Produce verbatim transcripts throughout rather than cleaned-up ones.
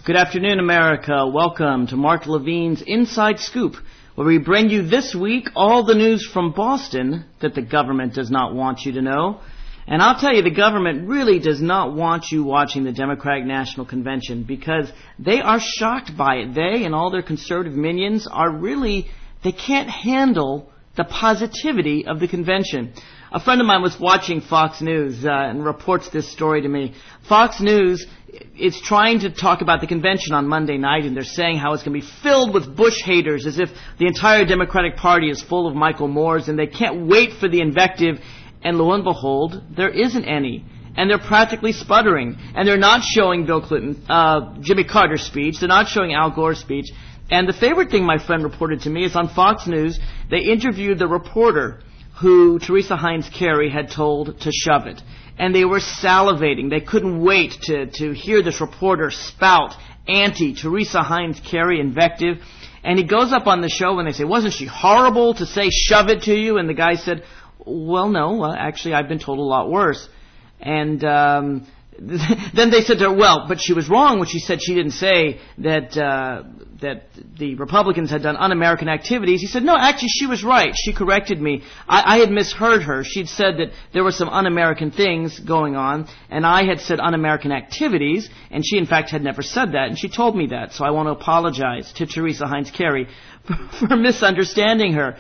Good afternoon, America. Welcome to Mark Levine's Inside Scoop, where we bring you this week all the news from Boston that the government does not want you to know. And I'll tell you, the government really does not want you watching the Democratic National Convention because they are shocked by it. They and all their conservative minions are really, they can't handle the positivity of the convention. A friend of mine was watching Fox News uh, and reports this story to me. Fox News is trying to talk about the convention on Monday night, and they're saying how it's going to be filled with Bush haters, as if the entire Democratic Party is full of Michael Moores, and they can't wait for the invective. And lo and behold, there isn't any. And they're practically sputtering. And they're not showing Bill Clinton, uh, Jimmy Carter's speech. They're not showing Al Gore's speech. And the favorite thing my friend reported to me is on Fox News, they interviewed the reporter who Teresa Heinz Kerry had told to shove it. And they were salivating. They couldn't wait to, to hear this reporter spout anti-Teresa Heinz Kerry invective. And he goes up on the show and they say, wasn't she horrible to say shove it to you? And the guy said, well, no, uh, actually I've been told a lot worse. And um, then they said to her, well, but she was wrong when she said she didn't say that uh, that the Republicans had done un-American activities. He said, no, actually she was right. She corrected me. I, I had misheard her. She'd said that there were some un-American things going on, and I had said un-American activities, and she in fact had never said that, and she told me that. So I want to apologize to Teresa Heinz Kerry for, for misunderstanding her.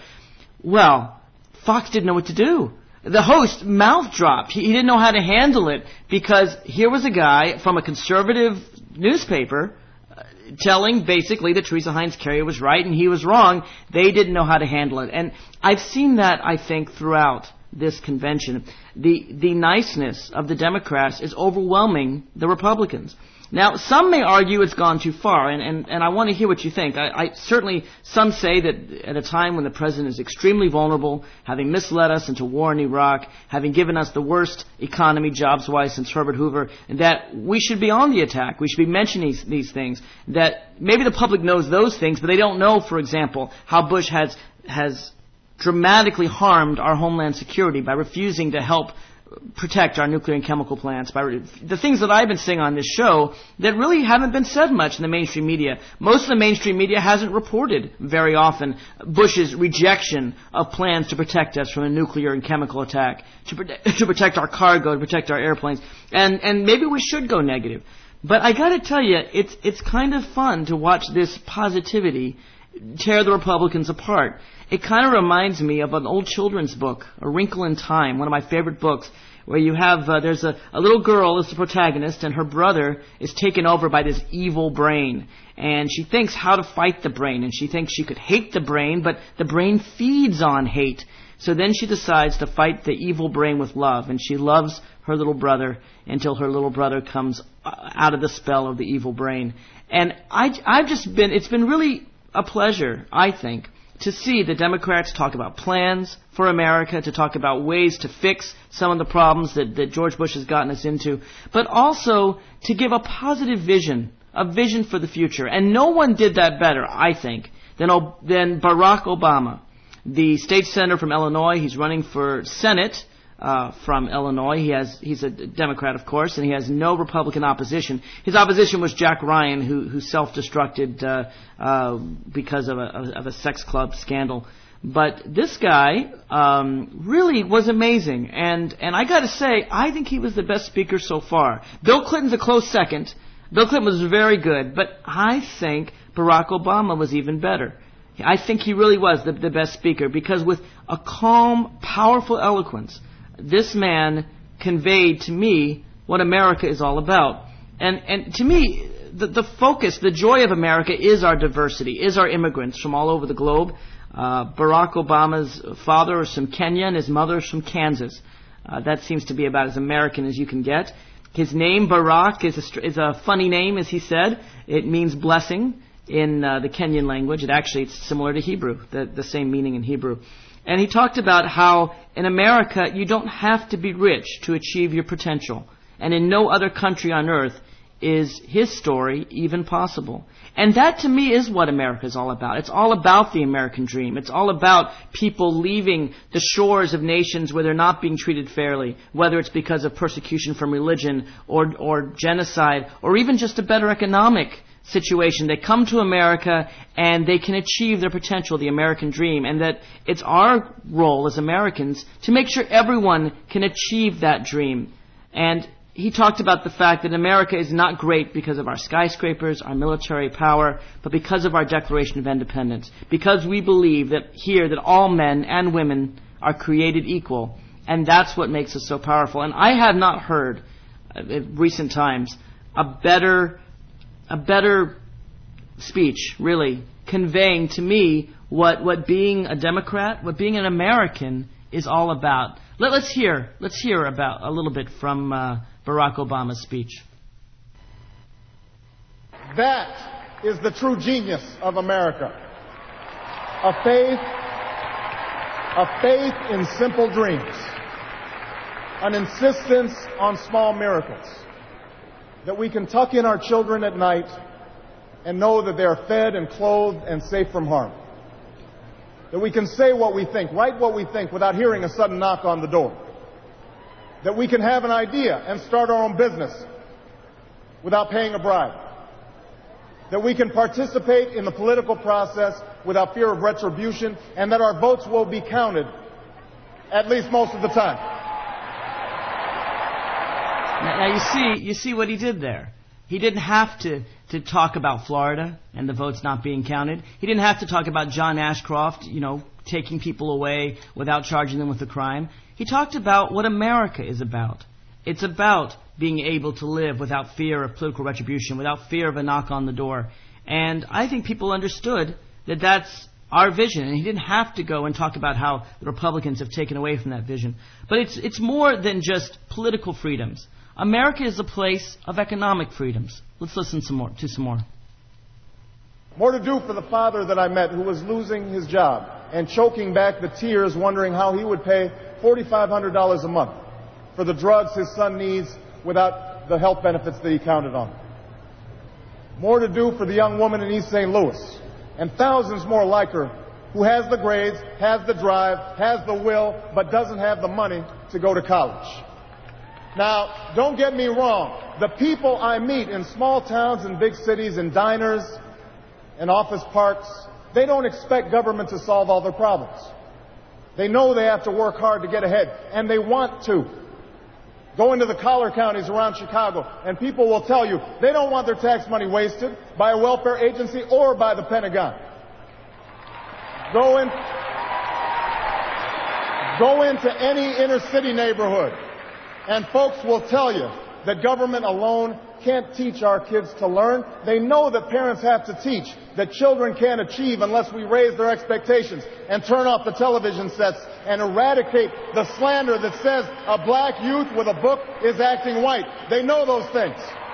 Well, Fox didn't know what to do. The host mouth dropped. He, he didn't know how to handle it because here was a guy from a conservative newspaper uh, telling basically that Teresa Heinz Kerry was right and he was wrong. They didn't know how to handle it. And I've seen that, I think, throughout this convention. The, the niceness of the Democrats is overwhelming the Republicans. Now, some may argue it's gone too far, and, and, and I want to hear what you think. I, I certainly, some say that at a time when the president is extremely vulnerable, having misled us into war in Iraq, having given us the worst economy jobs-wise since Herbert Hoover, that we should be on the attack. We should be mentioning these, these things. That maybe the public knows those things, but they don't know, for example, how Bush has has dramatically harmed our homeland security by refusing to help protect our nuclear and chemical plants. By re- the things that I've been saying on this show that really haven't been said much in the mainstream media. Most of the mainstream media hasn't reported very often Bush's rejection of plans to protect us from a nuclear and chemical attack, to, prote- to protect our cargo, to protect our airplanes. And, and maybe we should go negative. But I gotta tell you, it's, it's kind of fun to watch this positivity tear the Republicans apart. It kind of reminds me of an old children's book, A Wrinkle in Time, one of my favorite books, where you have, uh, there's a, a little girl is the protagonist, and her brother is taken over by this evil brain. And she thinks how to fight the brain, and she thinks she could hate the brain, but the brain feeds on hate. So then she decides to fight the evil brain with love, and she loves her little brother until her little brother comes out of the spell of the evil brain. And I, I've just been, it's been really a pleasure, I think, to see the Democrats talk about plans for America, to talk about ways to fix some of the problems that, that George Bush has gotten us into, but also to give a positive vision, a vision for the future. And no one did that better, I think, than, than Barack Obama, the state senator from Illinois. He's running for Senate uh, from Illinois. He has, he's a Democrat, of course, and he has no Republican opposition. His opposition was Jack Ryan, who, who self-destructed uh, uh, because of a, of a sex club scandal. But this guy um, really was amazing, and and I got to say, I think he was the best speaker so far. Bill Clinton's a close second. Bill Clinton was very good, but I think Barack Obama was even better. I think he really was the, the best speaker because with a calm, powerful eloquence, this man conveyed to me what America is all about. And and to me, the, the focus, the joy of America is our diversity, is our immigrants from all over the globe. Uh, Barack Obama's father is from Kenya and his mother is from Kansas. Uh, that seems to be about as American as you can get. His name, Barack, is a, is a funny name, as he said. It means blessing in uh, the Kenyan language. It actually, it's similar to Hebrew, the, the same meaning in Hebrew. And he talked about how in America you don't have to be rich to achieve your potential. And in no other country on earth is his story even possible. And that to me is what America is all about. It's all about the American dream. It's all about people leaving the shores of nations where they're not being treated fairly, whether it's because of persecution from religion or, or genocide or even just a better economic situation. They come to America and they can achieve their potential, the American dream, and that it's our role as Americans to make sure everyone can achieve that dream. And he talked about the fact that America is not great because of our skyscrapers, our military power, but because of our Declaration of Independence. Because we believe that here that all men and women are created equal, and that's what makes us so powerful. And I have not heard, uh, in recent times, a better, a better speech, really, conveying to me what, what being a Democrat, what being an American is all about. Let, let's hear, let's hear about a little bit from uh, Barack Obama's speech. That is the true genius of America. A faith, a faith in simple dreams. An insistence on small miracles. That we can tuck in our children at night and know that they are fed and clothed and safe from harm. That we can say what we think, write what we think without hearing a sudden knock on the door. That we can have an idea and start our own business without paying a bribe. That we can participate in the political process without fear of retribution, and that our votes will be counted at least most of the time. Now, now you see, you see what he did there. He didn't have to, to talk about Florida and the votes not being counted. He didn't have to talk about John Ashcroft, you know, taking people away without charging them with a crime. He talked about what America is about. It's about being able to live without fear of political retribution, without fear of a knock on the door. And I think people understood that that's our vision. And he didn't have to go and talk about how the Republicans have taken away from that vision. But it's, it's more than just political freedoms. America is a place of economic freedoms. Let's listen some more, to some more. More to do for the father that I met who was losing his job and choking back the tears wondering how he would pay four thousand five hundred dollars a month for the drugs his son needs without the health benefits that he counted on. More to do for the young woman in East Saint Louis and thousands more like her who has the grades, has the drive, has the will, but doesn't have the money to go to college. Now, don't get me wrong. The people I meet in small towns and big cities, in diners and office parks, they don't expect government to solve all their problems. They know they have to work hard to get ahead, and they want to. Go into the collar counties around Chicago, and people will tell you they don't want their tax money wasted by a welfare agency or by the Pentagon. Go in, go into any inner city neighborhood, and folks will tell you that government alone can't teach our kids to learn. They know that parents have to teach, that children can't achieve unless we raise their expectations and turn off the television sets and eradicate the slander that says a black youth with a book is acting white. They know those things.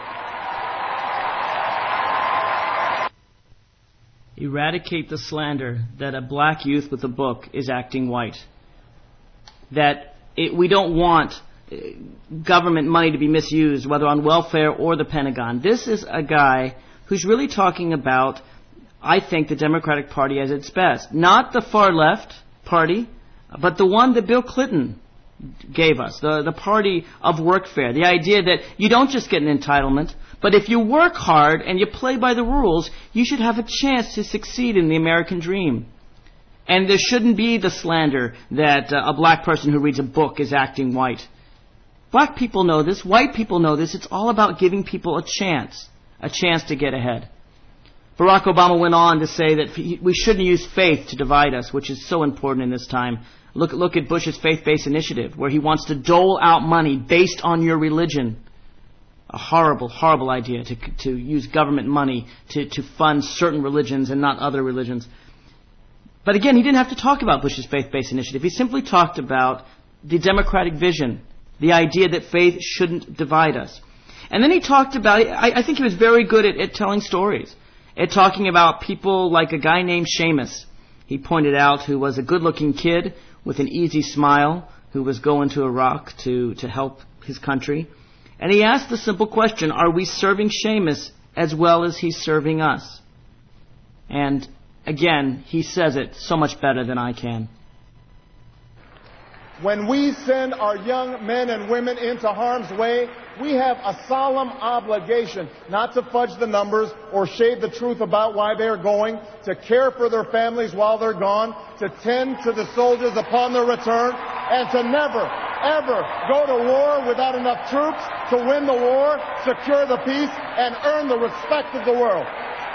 Eradicate the slander that a black youth with a book is acting white. That it, we don't want government money to be misused, whether on welfare or the Pentagon. This is a guy who's really talking about, I think, the Democratic Party at its best. Not the far left party, but the one that Bill Clinton gave us, the, the party of workfare. The idea that you don't just get an entitlement, but if you work hard and you play by the rules, you should have a chance to succeed in the American dream. And there shouldn't be the slander that uh, a black person who reads a book is acting white. Black people know this. White people know this. It's all about giving people a chance, a chance to get ahead. Barack Obama went on to say that we shouldn't use faith to divide us, which is so important in this time. Look, look at Bush's faith-based initiative, where he wants to dole out money based on your religion. A horrible, horrible idea to, to use government money to, to fund certain religions and not other religions. But again, he didn't have to talk about Bush's faith-based initiative. He simply talked about the Democratic vision, the idea that faith shouldn't divide us. And then he talked about, I, I think he was very good at, at telling stories, at talking about people like a guy named Seamus, he pointed out, who was a good-looking kid with an easy smile, who was going to Iraq to, to help his country. And he asked the simple question, are we serving Seamus as well as he's serving us? And again, he says it so much better than I can. When we send our young men and women into harm's way, we have a solemn obligation not to fudge the numbers or shade the truth about why they're going, to care for their families while they're gone, to tend to the soldiers upon their return, and to never, ever go to war without enough troops to win the war, secure the peace, and earn the respect of the world.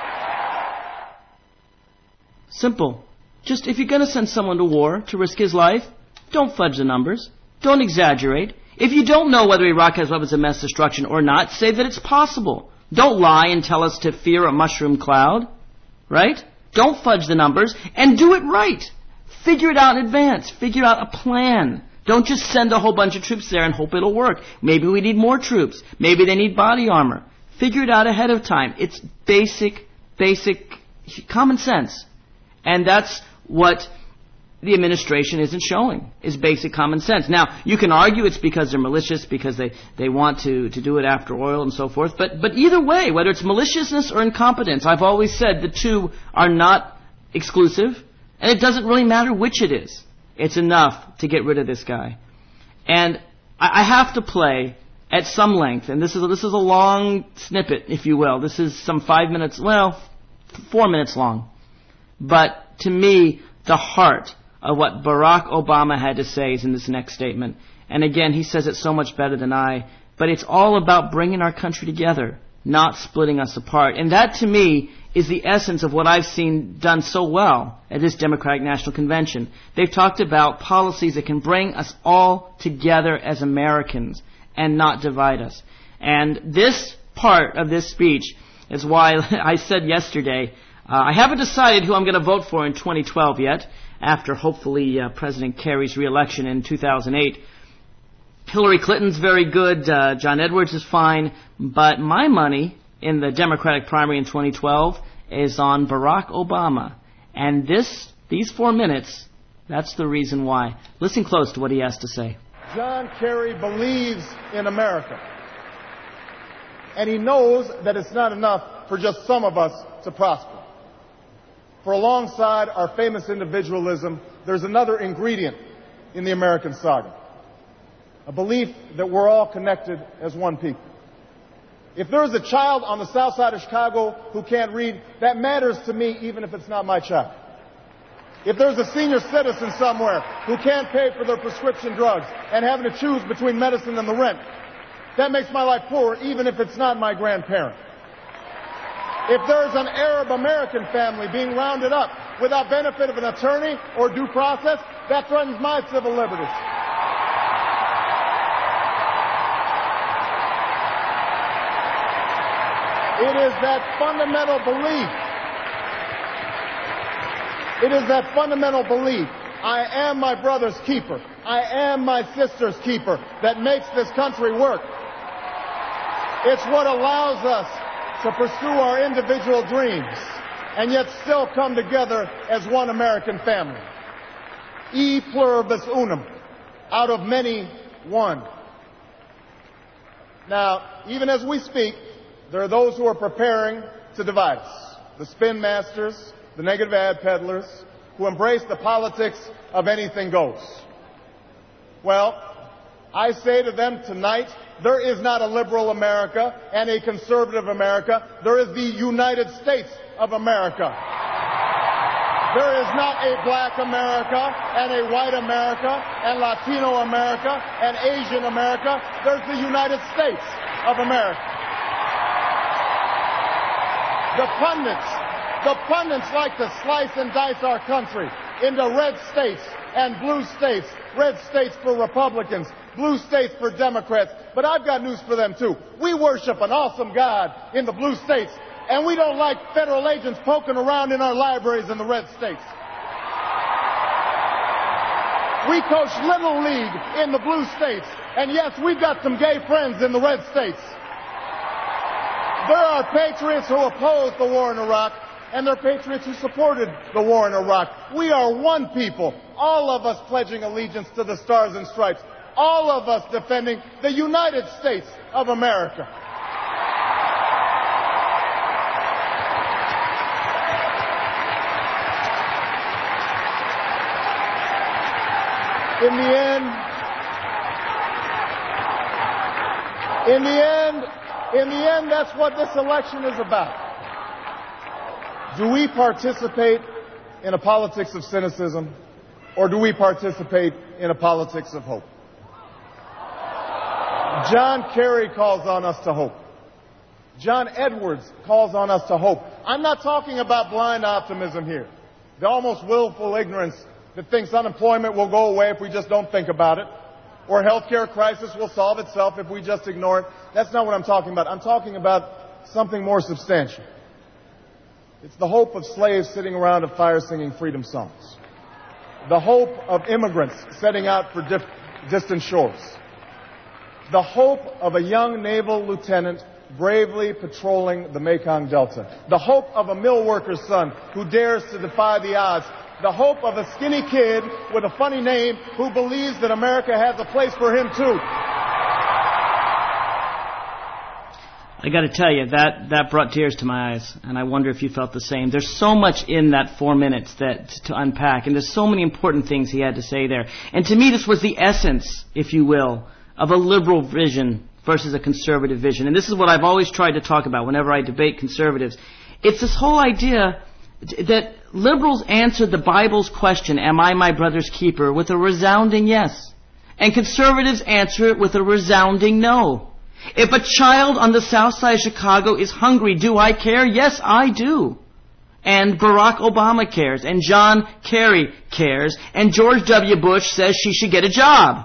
Simple. Just if you're going to send someone to war to risk his life, don't fudge the numbers. Don't exaggerate. If you don't know whether Iraq has weapons of mass destruction or not, say that it's possible. Don't lie and tell us to fear a mushroom cloud. Right? Don't fudge the numbers, and do it right. Figure it out in advance. Figure out a plan. Don't just send a whole bunch of troops there and hope it'll work. Maybe we need more troops. Maybe they need body armor. Figure it out ahead of time. It's basic, basic common sense. And that's what the administration isn't showing, is basic common sense. Now, you can argue it's because they're malicious, because they, they want to, to do it after oil and so forth, but, but either way, whether it's maliciousness or incompetence, I've always said the two are not exclusive, and it doesn't really matter which it is. It's enough to get rid of this guy. And I, I have to play at some length, and this is, this is a long snippet, if you will. This is some five minutes, well, four minutes long. But to me, the heart of what Barack Obama had to say is in this next statement. And again, he says it so much better than I. But it's all about bringing our country together, not splitting us apart. And that, to me, is the essence of what I've seen done so well at this Democratic National Convention. They've talked about policies that can bring us all together as Americans and not divide us. And this part of this speech is why I said yesterday, uh, I haven't decided who I'm going to vote for in twenty twelve yet, after hopefully uh, President Kerry's re-election in two thousand eight. Hillary Clinton's very good, uh, John Edwards is fine, but my money in the Democratic primary in twenty twelve is on Barack Obama. And this, these four minutes, that's the reason why. Listen close to what he has to say. John Kerry believes in America. And he knows that it's not enough for just some of us to prosper. For alongside our famous individualism, there's another ingredient in the American saga. A belief that we're all connected as one people. If there's a child on the south side of Chicago who can't read, that matters to me even if it's not my child. If there's a senior citizen somewhere who can't pay for their prescription drugs and having to choose between medicine and the rent, that makes my life poorer even if it's not my grandparent. If there's an Arab American family being rounded up without benefit of an attorney or due process, that threatens my civil liberties. It is that fundamental belief. It is that fundamental belief. I am my brother's keeper. I am my sister's keeper that makes this country work. It's what allows us to pursue our individual dreams and yet still come together as one American family. E pluribus unum, out of many, one. Now, even as we speak, there are those who are preparing to divide us. The spin masters, the negative ad peddlers, who embrace the politics of anything goes. Well, I say to them tonight, there is not a liberal America and a conservative America. There is the United States of America. There is not a black America and a white America and Latino America and Asian America. There's the United States of America. The pundits, the pundits like to slice and dice our country into red states and blue states. Red states for Republicans, blue states for Democrats. But I've got news for them, too. We worship an awesome God in the blue states, and we don't like federal agents poking around in our libraries in the red states. We coach Little League in the blue states, and yes, we've got some gay friends in the red states. There are patriots who opposed the war in Iraq, and there are patriots who supported the war in Iraq. We are one people, all of us pledging allegiance to the Stars and Stripes, all of us defending the United States of America. In the end, in the end, in the end, that's what this election is about. Do we participate in a politics of cynicism, or do we participate in a politics of hope? John Kerry calls on us to hope. John Edwards calls on us to hope. I'm not talking about blind optimism here, the almost willful ignorance that thinks unemployment will go away if we just don't think about it, or healthcare crisis will solve itself if we just ignore it. That's not what I'm talking about. I'm talking about something more substantial. It's the hope of slaves sitting around a fire singing freedom songs. The hope of immigrants setting out for dif- distant shores. The hope of a young naval lieutenant bravely patrolling the Mekong Delta. The hope of a mill worker's son who dares to defy the odds. The hope of a skinny kid with a funny name who believes that America has a place for him too. I got to tell you, that, that brought tears to my eyes, and I wonder if you felt the same. There's so much in that four minutes that to unpack, and there's so many important things he had to say there. And to me, this was the essence, if you will, of a liberal vision versus a conservative vision. And this is what I've always tried to talk about whenever I debate conservatives. It's this whole idea that liberals answered the Bible's question, am I my brother's keeper, with a resounding yes. And conservatives answer it with a resounding no. If a child on the south side of Chicago is hungry, do I care? Yes, I do. And Barack Obama cares. And John Kerry cares. And George W. Bush says she should get a job.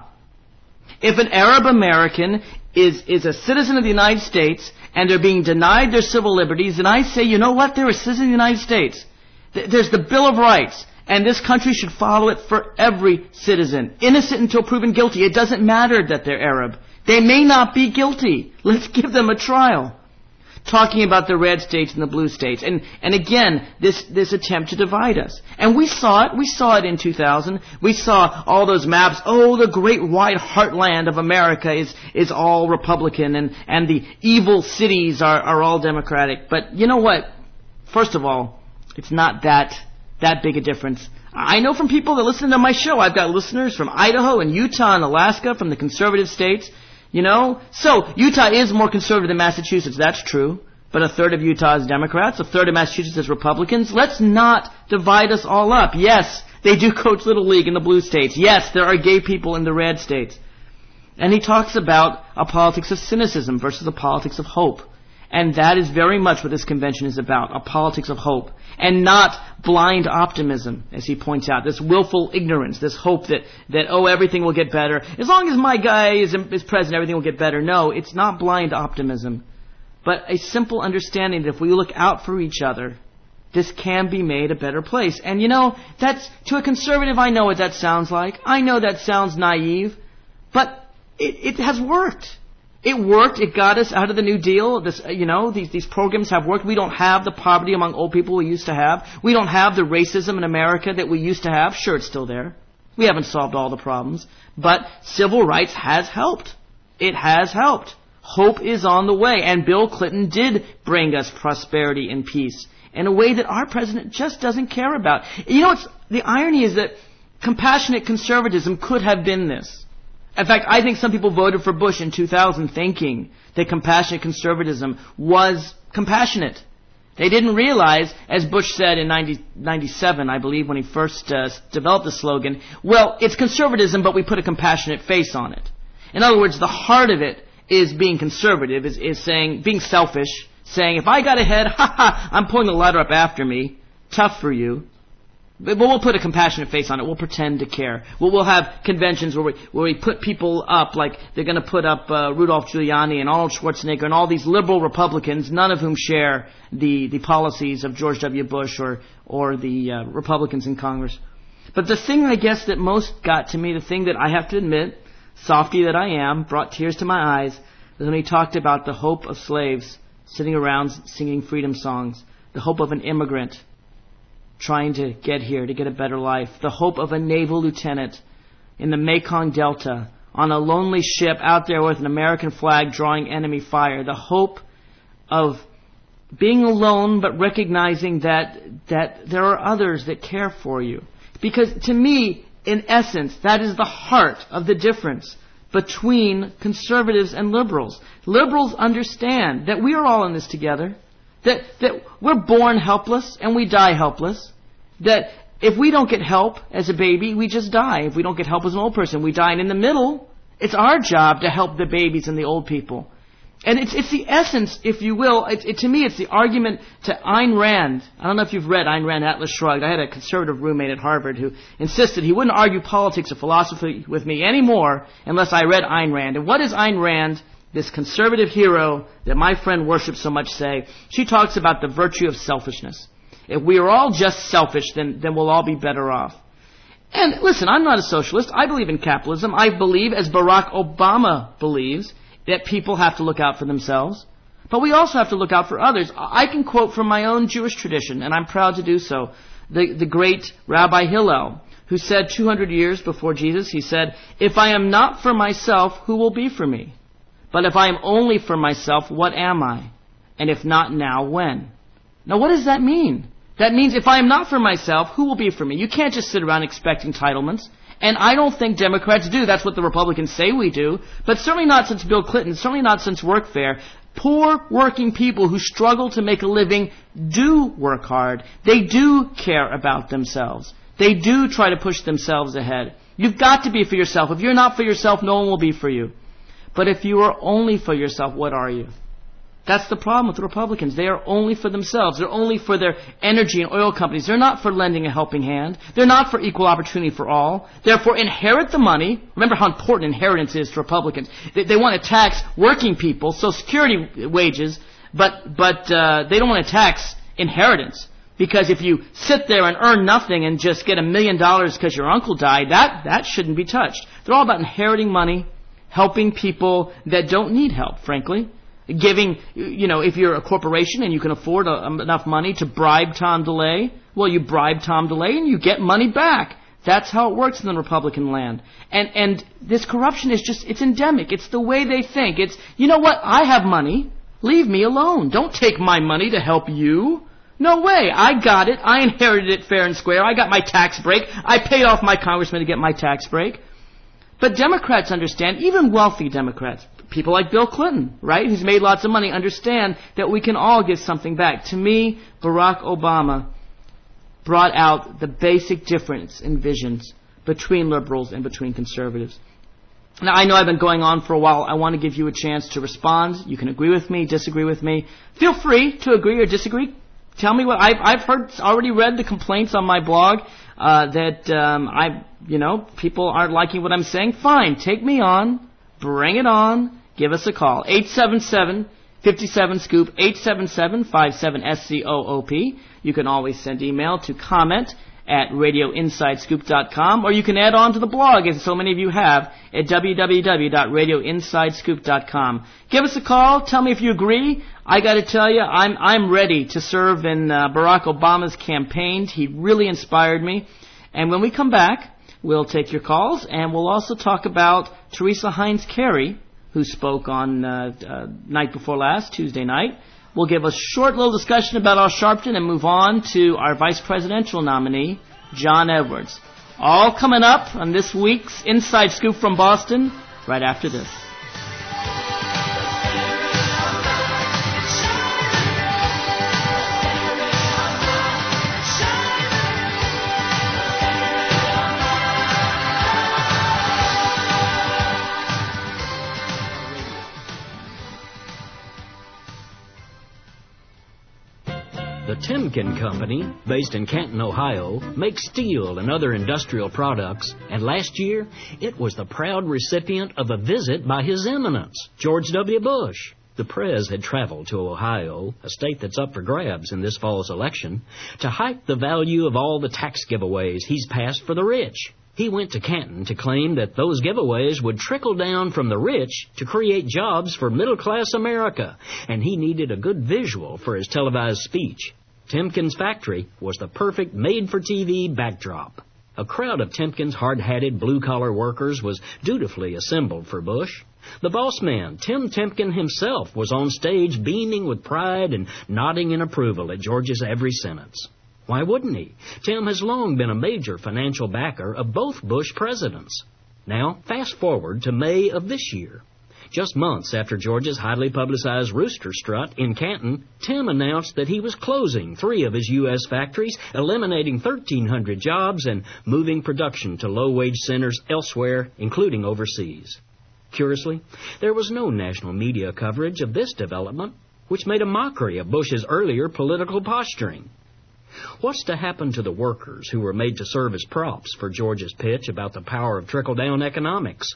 If an Arab American is, is a citizen of the United States and they're being denied their civil liberties, then I say, you know what? They're a citizen of the United States. There's the Bill of Rights. And this country should follow it for every citizen. Innocent until proven guilty. It doesn't matter that they're Arab. They may not be guilty. Let's give them a trial. Talking about the red states and the blue states. And, and again, this, this attempt to divide us. And we saw it. We saw it in two thousand. We saw all those maps. Oh, the great wide heartland of America is, is all Republican and, and the evil cities are, are all Democratic. But you know what? First of all, it's not that, that big a difference. I know from people that listen to my show, I've got listeners from Idaho and Utah and Alaska, from the conservative states. You know? So, Utah is more conservative than Massachusetts, that's true. But a third of Utah is Democrats, a third of Massachusetts is Republicans. Let's not divide us all up. Yes, they do coach Little League in the blue states. Yes, there are gay people in the red states. And he talks about a politics of cynicism versus a politics of hope. And that is very much what this convention is about, a politics of hope. And not blind optimism, as he points out, this willful ignorance, this hope that, that oh, everything will get better. As long as my guy is, is president, everything will get better. No, it's not blind optimism, but a simple understanding that if we look out for each other, this can be made a better place. And you know, that's, to a conservative, I know what that sounds like. I know that sounds naive, but it, it has worked. It worked. It got us out of the New Deal. This, you know, these, these programs have worked. We don't have the poverty among old people we used to have. We don't have the racism in America that we used to have. Sure, it's still there. We haven't solved all the problems. But civil rights has helped. It has helped. Hope is on the way. And Bill Clinton did bring us prosperity and peace in a way that our president just doesn't care about. You know, it's, the irony is that compassionate conservatism could have been this. In fact, I think some people voted for Bush in two thousand thinking that compassionate conservatism was compassionate. They didn't realize, as Bush said in ninety-seven, I believe, when he first uh, developed the slogan, well, it's conservatism, but we put a compassionate face on it. In other words, the heart of it is being conservative, is, is saying, being selfish, saying, if I got ahead, ha ha, I'm pulling the ladder up after me. Tough for you. But we'll put a compassionate face on it. We'll pretend to care. We'll, we'll have conventions where we, where we put people up, like they're going to put up uh, Rudolph Giuliani and Arnold Schwarzenegger and all these liberal Republicans, none of whom share the, the policies of George W. Bush or, or the uh, Republicans in Congress. But the thing, I guess, that most got to me, the thing that I have to admit, softy that I am, brought tears to my eyes, is when he talked about the hope of slaves sitting around singing freedom songs, the hope of an immigrant trying to get here, to get a better life, the hope of a naval lieutenant in the Mekong Delta on a lonely ship out there with an American flag drawing enemy fire, the hope of being alone but recognizing that that there are others that care for you. Because to me, in essence, that is the heart of the difference between conservatives and liberals. Liberals understand that we are all in this together, that, that we're born helpless and we die helpless, that if we don't get help as a baby, we just die. If we don't get help as an old person, we die. And in the middle, it's our job to help the babies and the old people. And it's it's the essence, if you will. It, it, to me, it's the argument to Ayn Rand. I don't know if you've read Ayn Rand, Atlas Shrugged. I had a conservative roommate at Harvard who insisted he wouldn't argue politics or philosophy with me anymore unless I read Ayn Rand. And what does Ayn Rand, this conservative hero that my friend worships so much, say? She talks about the virtue of selfishness. If we are all just selfish, then, then we'll all be better off. And listen, I'm not a socialist. I believe in capitalism. I believe, as Barack Obama believes, that people have to look out for themselves. But we also have to look out for others. I can quote from my own Jewish tradition, and I'm proud to do so, the, the great Rabbi Hillel, who said two hundred years before Jesus, he said, "If I am not for myself, who will be for me? But if I am only for myself, what am I? And if not now, when?" Now what does that mean? That means if I am not for myself, who will be for me? You can't just sit around expecting entitlements. And I don't think Democrats do. That's what the Republicans say we do. But certainly not since Bill Clinton, certainly not since workfare. Poor working people who struggle to make a living do work hard. They do care about themselves. They do try to push themselves ahead. You've got to be for yourself. If you're not for yourself, no one will be for you. But if you are only for yourself, what are you? That's the problem with the Republicans. They are only for themselves. They're only for their energy and oil companies. They're not for lending a helping hand. They're not for equal opportunity for all. Therefore, inherit the money. Remember how important inheritance is to Republicans. They, they want to tax working people, Social Security wages, but but uh, they don't want to tax inheritance. Because if you sit there and earn nothing and just get a million dollars because your uncle died, that, that shouldn't be touched. They're all about inheriting money, helping people that don't need help, frankly. Giving, you know, if you're a corporation and you can afford a, enough money to bribe Tom DeLay, well, you bribe Tom DeLay and you get money back. That's how it works in the Republican land. And and this corruption is just, it's endemic. It's the way they think. It's, you know what, I have money. Leave me alone. Don't take my money to help you. No way. I got it. I inherited it fair and square. I got my tax break. I paid off my congressman to get my tax break. But Democrats understand, even wealthy Democrats, people like Bill Clinton, right, who's made lots of money, understand that we can all give something back. To me, Barack Obama brought out the basic difference in visions between liberals and between conservatives. Now, I know I've been going on for a while. I want to give you a chance to respond. You can agree with me, disagree with me. Feel free to agree or disagree. Tell me what I've, I've heard, already read the complaints on my blog uh, that um, I, you know, people aren't liking what I'm saying. Fine, take me on, bring it on. Give us a call, eight seven seven, five seven, scoop, eight seven seven, five seven, S C O O P. You can always send email to comment at radio inside scoop dot com, or you can add on to the blog, as so many of you have, at w w w dot radio inside scoop dot com. Give us a call. Tell me if you agree. I got to tell you, I'm I'm ready to serve in uh, Barack Obama's campaign. He really inspired me. And when we come back, we'll take your calls, and we'll also talk about Teresa Heinz Kerry, who spoke on uh, uh, night before last, Tuesday night. We'll give a short little discussion about Al Sharpton and move on to our vice presidential nominee, John Edwards. All coming up on this week's Inside Scoop from Boston, right after this. The Timken Company, based in Canton, Ohio, makes steel and other industrial products, and last year it was the proud recipient of a visit by His Eminence, George W. Bush. The Prez had traveled to Ohio, a state that's up for grabs in this fall's election, to hike the value of all the tax giveaways he's passed for the rich. He went to Canton to claim that those giveaways would trickle down from the rich to create jobs for middle-class America, and he needed a good visual for his televised speech. Timken's factory was the perfect made-for-T V backdrop. A crowd of Timken's hard-hatted blue-collar workers was dutifully assembled for Bush. The boss man, Tim Timken himself, was on stage beaming with pride and nodding in approval at George's every sentence. Why wouldn't he? Tim has long been a major financial backer of both Bush presidents. Now, fast forward to May of this year. Just months after Georgia's highly publicized rooster strut in Canton, Tim announced that he was closing three of his U S factories, eliminating thirteen hundred jobs, and moving production to low-wage centers elsewhere, including overseas. Curiously, there was no national media coverage of this development, which made a mockery of Bush's earlier political posturing. What's to happen to the workers who were made to serve as props for Georgia's pitch about the power of trickle-down economics?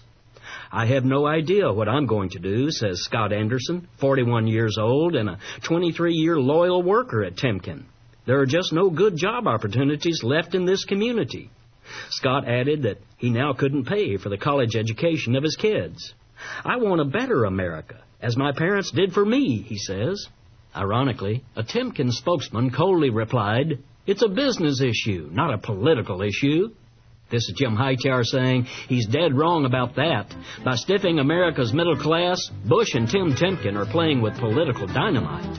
I have no idea what I'm going to do, says Scott Anderson, forty-one years old and a twenty-three-year loyal worker at Timken. There are just no good job opportunities left in this community. Scott added that he now couldn't pay for the college education of his kids. I want a better America, as my parents did for me, he says. Ironically, a Timken spokesman coldly replied, "It's a business issue, not a political issue." This is Jim Hightower saying he's dead wrong about that. By stiffing America's middle class, Bush and Tim Timken are playing with political dynamite.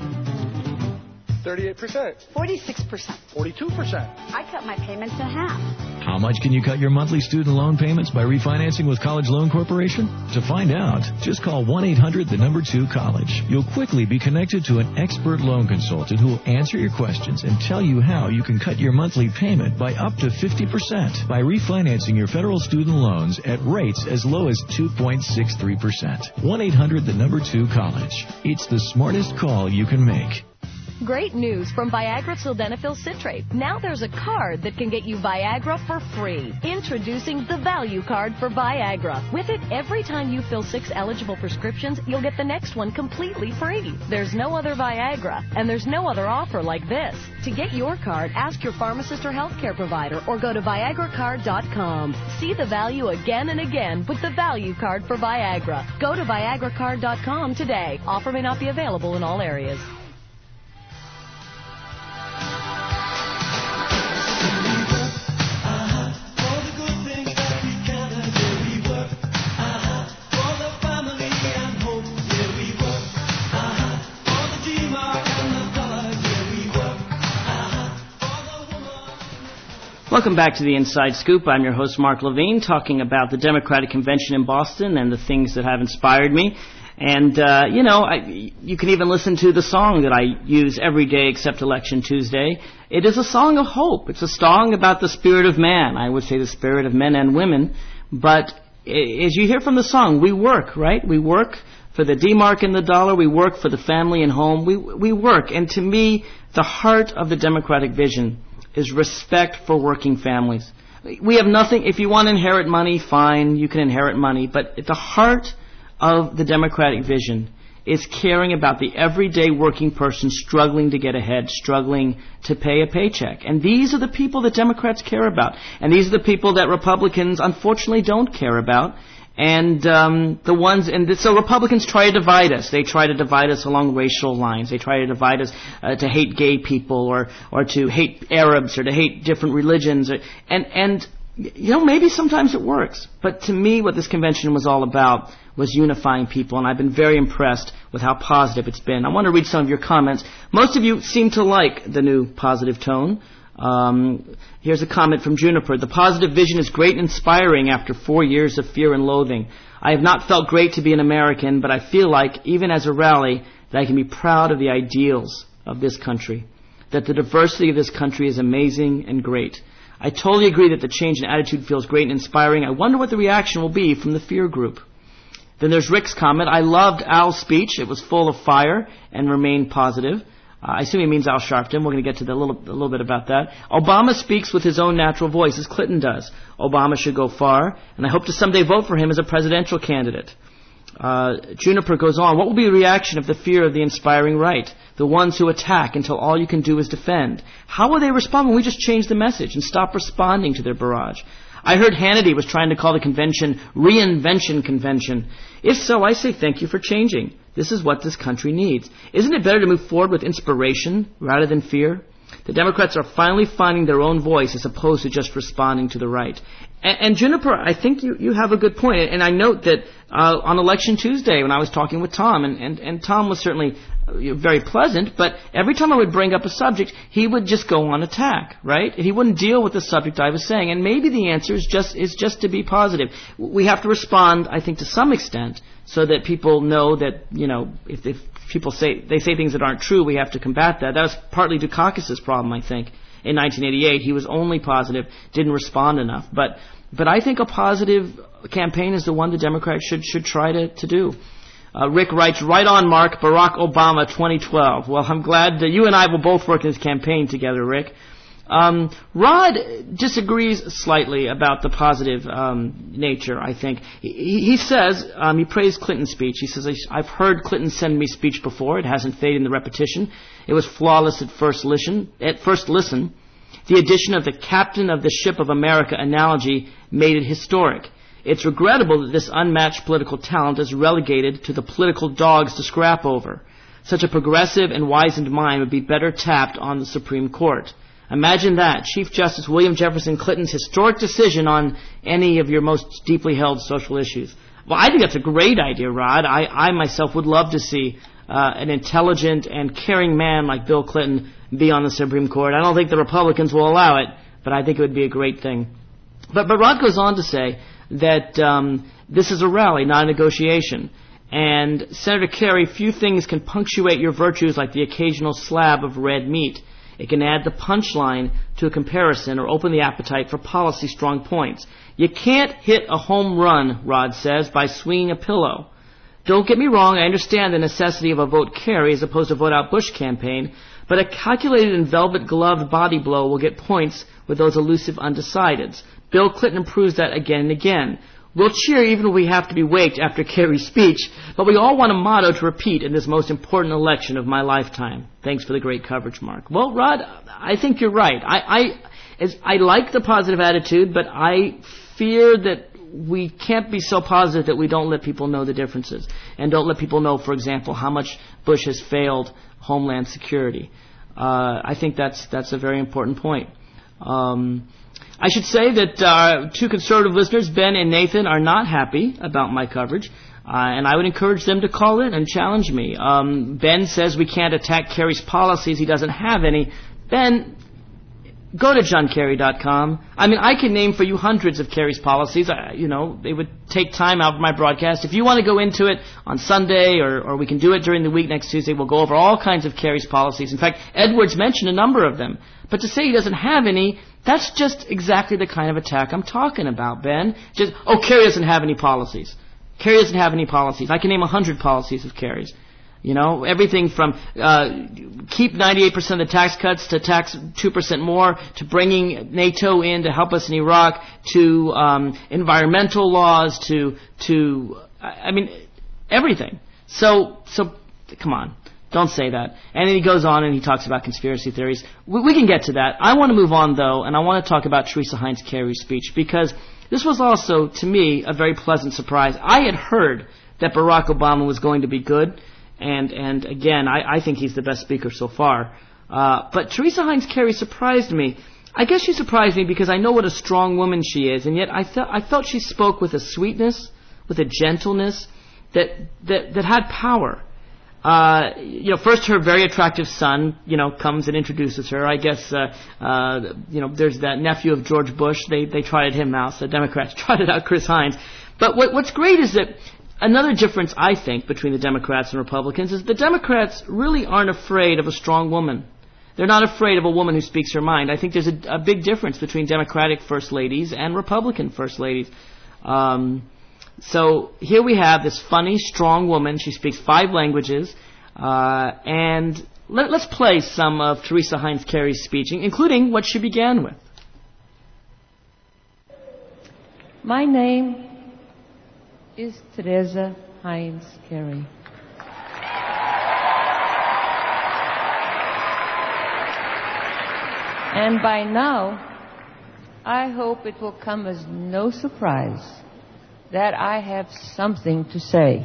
thirty-eight percent. forty-six percent. forty-two percent. I cut my payments in half. How much can you cut your monthly student loan payments by refinancing with College Loan Corporation? To find out, just call one eight hundred the number two college. You'll quickly be connected to an expert loan consultant who will answer your questions and tell you how you can cut your monthly payment by up to fifty percent by refinancing your federal student loans at rates as low as two point six three percent. one eight hundred the number two college. It's the smartest call you can make. Great news from Viagra Sildenafil Citrate. Now there's a card that can get you Viagra for free. Introducing the Value Card for Viagra. With it, every time you fill six eligible prescriptions, you'll get the next one completely free. There's no other Viagra, and there's no other offer like this. To get your card, ask your pharmacist or healthcare provider or go to Viagra Card dot com. See the value again and again with the Value Card for Viagra. Go to Viagra Card dot com today. Offer may not be available in all areas. Welcome back to the Inside Scoop. I'm your host, Mark Levine, talking about the Democratic Convention in Boston and the things that have inspired me. And, uh, you know, I, you can even listen to the song that I use every day except Election Tuesday. It is a song of hope. It's a song about the spirit of man. I would say the spirit of men and women. But as you hear from the song, we work, right? We work for the D-mark and the dollar. We work for the family and home. We, we work. And to me, the heart of the Democratic vision is respect for working families. We have nothing. If you want to inherit money, fine, you can inherit money. But at the heart of the Democratic vision is caring about the everyday working person struggling to get ahead, struggling to pay a paycheck. And these are the people that Democrats care about. And these are the people that Republicans, unfortunately, don't care about. And um, the ones, and th- so Republicans try to divide us. They try to divide us along racial lines. They try to divide us uh, to hate gay people, or or to hate Arabs, or to hate different religions. Or, and and you know, maybe sometimes it works. But to me, what this convention was all about was unifying people, and I've been very impressed with how positive it's been. I want to read some of your comments. Most of you seem to like the new positive tone. Um, here's a comment from Juniper. The positive vision is great and inspiring after four years of fear and loathing. I have not felt great to be an American, but I feel like, even as a rally, that I can be proud of the ideals of this country, that the diversity of this country is amazing and great. I totally agree that the change in attitude feels great and inspiring. I wonder what the reaction will be from the fear group. Then there's Rick's comment. I loved Al's speech. It was full of fire and remained positive. Uh, I assume he means Al Sharpton. We're going to get to the little, a little bit about that. Obama speaks with his own natural voice, as Clinton does. Obama should go far, and I hope to someday vote for him as a presidential candidate. Uh, Juniper goes on. What will be the reaction of the fear of the inspiring right? The ones who attack until all you can do is defend. How will they respond when we just change the message and stop responding to their barrage? I heard Hannity was trying to call the convention Reinvention Convention. If so, I say thank you for changing. This is what this country needs. Isn't it better to move forward with inspiration rather than fear? The Democrats are finally finding their own voice as opposed to just responding to the right. And, and Juniper, I think you, you have a good point. And I note that uh, on Election Tuesday, when I was talking with Tom, and, and, and Tom was certainly very pleasant, but every time I would bring up a subject, he would just go on attack, right? He wouldn't deal with the subject I was saying. And maybe the answer is just is just to be positive. We have to respond, I think, to some extent, so that people know that, you know, if, if people say they say things that aren't true, we have to combat that. That was partly Dukakis's problem, I think. In nineteen eighty-eight, he was only positive, didn't respond enough. But but I think a positive campaign is the one the Democrats should should try to, to do. Uh, Rick writes, right on, Mark, Barack Obama twenty twelve. Well, I'm glad that you and I will both work in this campaign together, Rick. Um, Rod disagrees slightly about the positive um, nature, I think. He, he says, um, he praised Clinton's speech. He says, I've heard Clinton send me speech before. It hasn't faded in the repetition. It was flawless at first listen. At first listen. The addition of the captain of the ship of America analogy made it historic. It's regrettable that this unmatched political talent is relegated to the political dogs to scrap over. Such a progressive and wizened mind would be better tapped on the Supreme Court. Imagine that, Chief Justice William Jefferson Clinton's historic decision on any of your most deeply held social issues. Well, I think that's a great idea, Rod. I, I myself would love to see uh, an intelligent and caring man like Bill Clinton be on the Supreme Court. I don't think the Republicans will allow it, but I think it would be a great thing. But, but Rod goes on to say that um, this is a rally, not a negotiation. And Senator Kerry, few things can punctuate your virtues like the occasional slab of red meat. It can add the punchline to a comparison or open the appetite for policy strong points. You can't hit a home run, Rod says, by swinging a pillow. Don't get me wrong, I understand the necessity of a vote Kerry as opposed to vote out Bush campaign, but a calculated and velvet-gloved body blow will get points with those elusive undecideds. Bill Clinton proves that again and again. We'll cheer even if we have to be waked after Kerry's speech, but we all want a motto to repeat in this most important election of my lifetime. Thanks for the great coverage, Mark. Well, Rod, I think you're right. I, I, as, I like the positive attitude, but I fear that we can't be so positive that we don't let people know the differences and don't let people know, for example, how much Bush has failed Homeland Security. Uh, I think that's that's a very important point. Um, I should say that uh, two conservative listeners, Ben and Nathan, are not happy about my coverage, uh, and I would encourage them to call in and challenge me. Um, Ben says we can't attack Kerry's policies. He doesn't have any. Ben, go to john kerry dot com. I mean, I can name for you hundreds of Kerry's policies. I, you know, they would take time out of my broadcast. If you want to go into it on Sunday, or, or we can do it during the week next Tuesday, we'll go over all kinds of Kerry's policies. In fact, Edwards mentioned a number of them. But to say he doesn't have any, that's just exactly the kind of attack I'm talking about, Ben. Just, oh, Kerry doesn't have any policies. Kerry doesn't have any policies. I can name a hundred policies of Kerry's. You know, everything from uh, keep ninety-eight percent of the tax cuts to tax two percent more, to bringing NATO in to help us in Iraq, to um, environmental laws, to, to I mean, everything. So, so come on. Don't say that. And then he goes on and he talks about conspiracy theories. We, we can get to that. I want to move on, though, and I want to talk about Teresa Heinz Kerry's speech, because this was also, to me, a very pleasant surprise. I had heard that Barack Obama was going to be good, and, and again, I, I think he's the best speaker so far. Uh, but Teresa Heinz Kerry surprised me. I guess she surprised me because I know what a strong woman she is, and yet I, th- I felt she spoke with a sweetness, with a gentleness that, that, that had power. Uh, you know, first her very attractive son, you know, comes and introduces her. I guess, uh, uh, you know, there's that nephew of George Bush. They, they trotted him out. The Democrats trotted out Chris Heinz. But what, what's great is that another difference, I think, between the Democrats and Republicans is the Democrats really aren't afraid of a strong woman. They're not afraid of a woman who speaks her mind. I think there's a, a big difference between Democratic first ladies and Republican first ladies. Um, So here we have this funny, strong woman. She speaks five languages. Uh, and let, let's play some of Teresa Heinz Kerry's speech, including what she began with. My name is Teresa Heinz Kerry. And by now, I hope it will come as no surprise that I have something to say.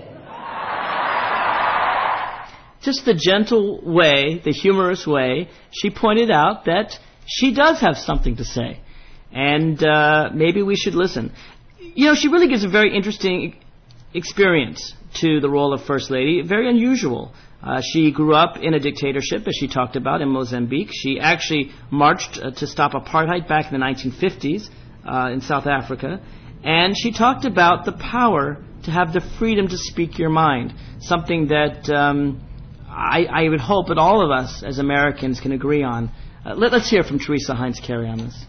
Just the gentle way, the humorous way, she pointed out that she does have something to say. And uh, maybe we should listen. You know, she really gives a very interesting experience to the role of First Lady, very unusual. Uh, she grew up in a dictatorship, as she talked about, in Mozambique. She actually marched uh, to stop apartheid back in the nineteen fifties uh, in South Africa. And she talked about the power to have the freedom to speak your mind, something that um, I, I would hope that all of us as Americans can agree on. Uh, let, let's hear from Teresa Heinz Kerry on this.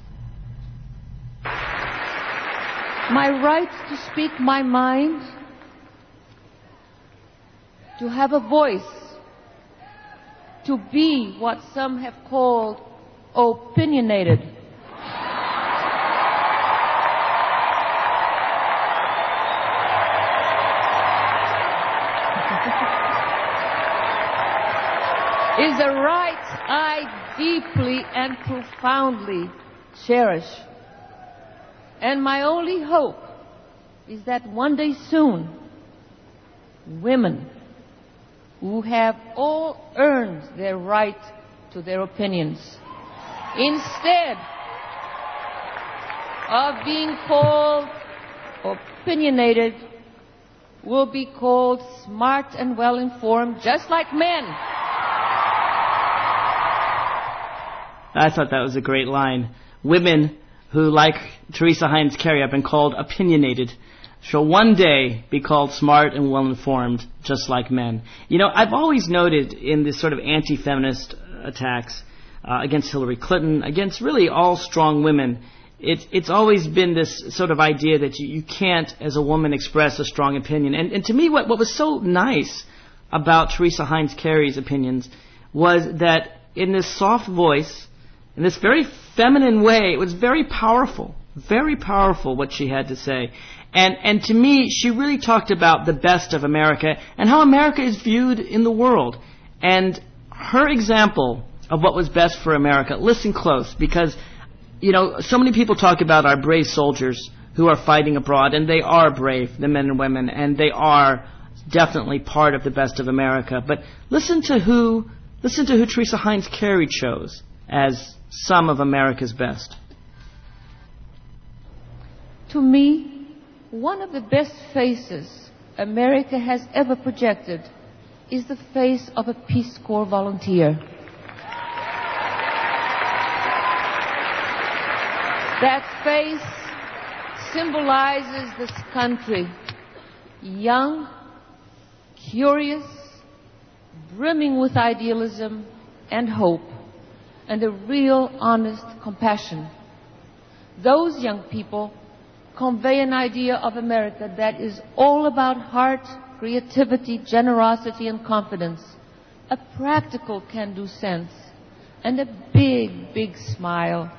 My right to speak my mind, to have a voice, to be what some have called opinionated. is a right I deeply and profoundly cherish. And my only hope is that one day soon, women who have all earned their right to their opinions, instead of being called opinionated, will be called smart and well-informed, just like men. I thought that was a great line. Women who, like Teresa Heinz Kerry, have been called opinionated shall one day be called smart and well-informed, just like men. You know, I've always noted in this sort of anti-feminist attacks uh, against Hillary Clinton, against really all strong women, it's it's always been this sort of idea that you, you can't, as a woman, express a strong opinion. And, and to me, what, what was so nice about Teresa Heinz Kerry's opinions was that in this soft voice, in this very feminine way, it was very powerful, very powerful what she had to say. And and to me, she really talked about the best of America and how America is viewed in the world. And her example of what was best for America, listen close, because, you know, so many people talk about our brave soldiers who are fighting abroad, and they are brave, the men and women, and they are definitely part of the best of America. But listen to who, listen to who Teresa Heinz Kerry chose as some of America's best. To me, one of the best faces America has ever projected is the face of a Peace Corps volunteer. That face symbolizes this country, young, curious, brimming with idealism and hope, and a real, honest compassion. Those young people convey an idea of America that is all about heart, creativity, generosity, and confidence, a practical can-do sense, and a big, big smile.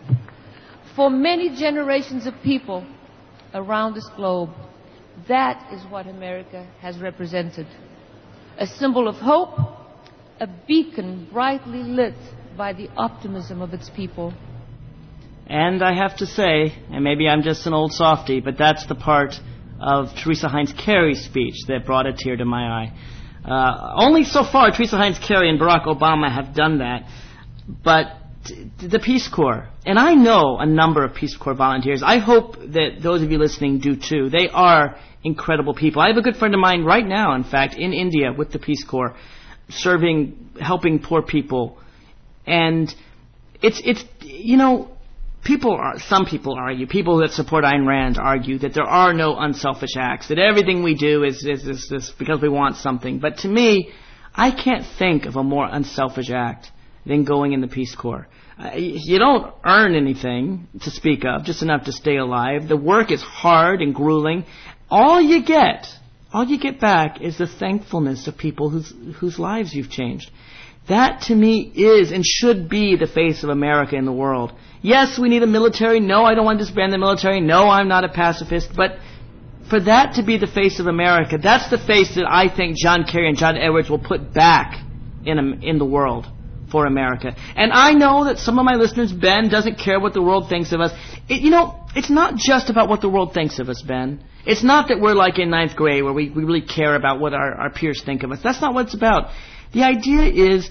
For many generations of people around this globe, that is what America has represented. A symbol of hope, a beacon brightly lit by the optimism of its people. And I have to say, and maybe I'm just an old softy, but that's the part of Teresa Heinz Kerry's speech that brought a tear to my eye. Uh, only so far Teresa Heinz Kerry and Barack Obama have done that, but t- the Peace Corps, and I know a number of Peace Corps volunteers. I hope that those of you listening do too. They are incredible people. I have a good friend of mine right now, in fact, in India with the Peace Corps, serving, helping poor people. And it's, it's, you know, people are, some people argue, people that support Ayn Rand argue that there are no unselfish acts, that everything we do is, is, is, is because we want something. But to me, I can't think of a more unselfish act than going in the Peace Corps. Uh, you don't earn anything to speak of, just enough to stay alive. The work is hard and grueling. All you get, all you get back is the thankfulness of people whose, whose lives you've changed. That, to me, is and should be the face of America in the world. Yes, we need a military. No, I don't want to disband the military. No, I'm not a pacifist. But for that to be the face of America, that's the face that I think John Kerry and John Edwards will put back in in the world for America. And I know that some of my listeners, Ben, doesn't care what the world thinks of us. It, you know, it's not just about what the world thinks of us, Ben. It's not that we're like in ninth grade where we, we really care about what our, our peers think of us. That's not what it's about. The idea is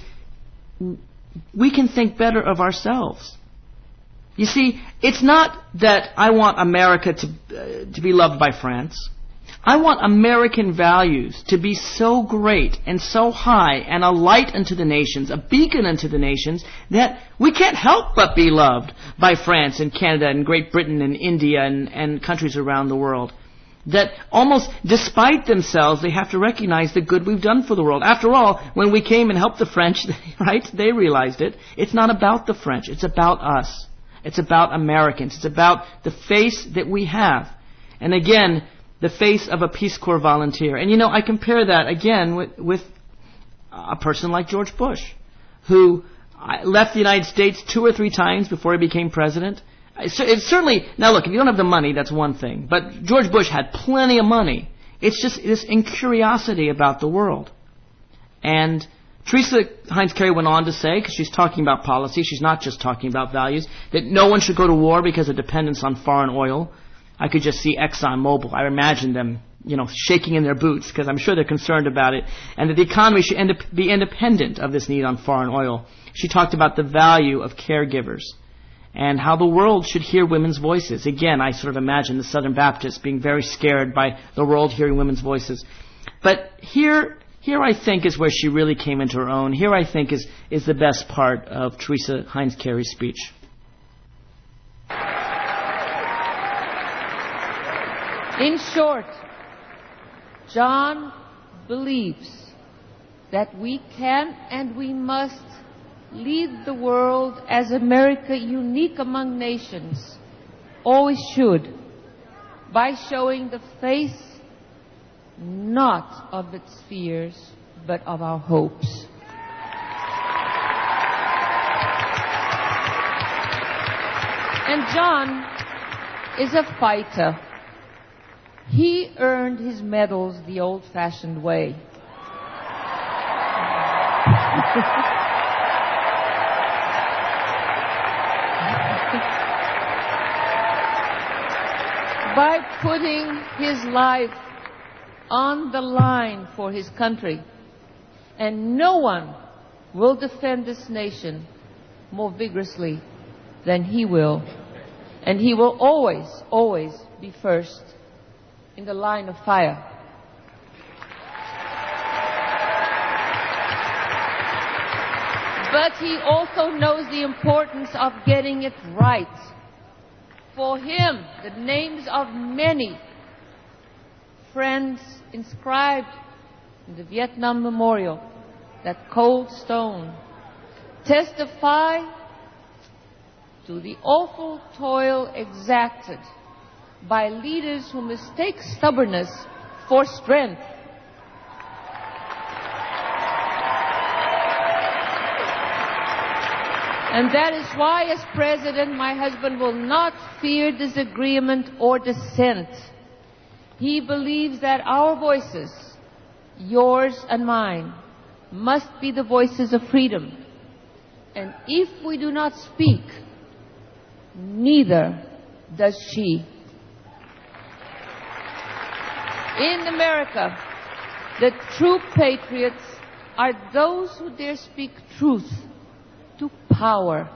we can think better of ourselves. You see, it's not that I want America to uh, to be loved by France. I want American values to be so great and so high and a light unto the nations, a beacon unto the nations, that we can't help but be loved by France and Canada and Great Britain and India and, and countries around the world. That almost despite themselves, they have to recognize the good we've done for the world. After all, when we came and helped the French, right, they realized it. It's not about the French. It's about us. It's about Americans. It's about the face that we have. And again, the face of a Peace Corps volunteer. And you know, I compare that again with, with a person like George Bush, who left the United States two or three times before he became president. It's certainly, now look, if you don't have the money, that's one thing. But George Bush had plenty of money. It's just this incuriosity about the world. And Teresa Heinz Kerry went on to say, because she's talking about policy, she's not just talking about values, that no one should go to war because of dependence on foreign oil. I could just see ExxonMobil. I imagine them, you know, shaking in their boots because I'm sure they're concerned about it. And that the economy should end up, be independent of this need on foreign oil. She talked about the value of caregivers and how the world should hear women's voices. Again, I sort of imagine the Southern Baptists being very scared by the world hearing women's voices. But here, here I think is where she really came into her own. Here I think is, is the best part of Teresa Heinz Kerry's speech. In short, John believes that we can and we must lead the world as America, unique among nations, always should, by showing the face not of its fears, but of our hopes. And John is a fighter. He earned his medals the old-fashioned way. By putting his life on the line for his country. And no one will defend this nation more vigorously than he will. And he will always, always be first in the line of fire. But he also knows the importance of getting it right. For him, the names of many friends inscribed in the Vietnam Memorial, that cold stone, testify to the awful toil exacted by leaders who mistake stubbornness for strength. And that is why, as president, my husband will not fear disagreement or dissent. He believes that our voices, yours and mine, must be the voices of freedom. And if we do not speak, neither does she. In America, the true patriots are those who dare speak truth to power.